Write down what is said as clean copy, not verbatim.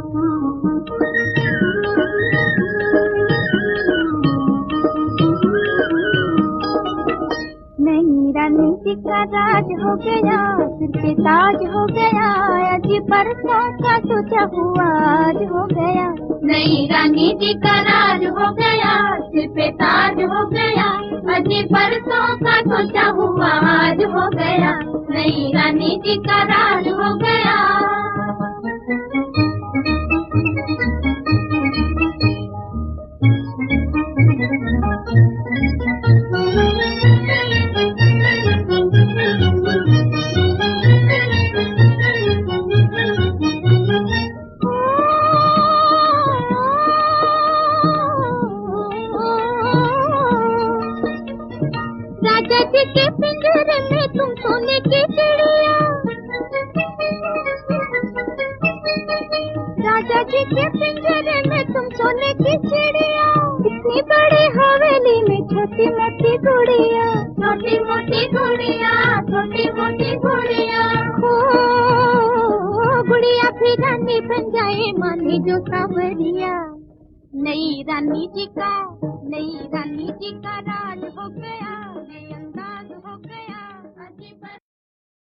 नई रानी जी का राज हो गया, सिर पे ताज हो गया, अजी परसों का सोचा हुआ आज हो गया। नई रानी जी का राज हो गया, सिर पे ताज हो गया, अजी परसों का सोचा हुआ आज हो गया। नई रानी जी का राज हो गया। राजा जी के पिंजरे में तुम सोने की चिड़िया, राजा जी के पिंजरे में तुम सोने की चिड़िया, इतनी बड़ी हवेली में छोटी मोटी गुड़िया, छोटी मोटी गुड़िया, छोटी मोटी गुड़िया। हो गुड़िया फिर रानी बन जाए माने जो सावरिया। नई रानी जी का राज हो गया।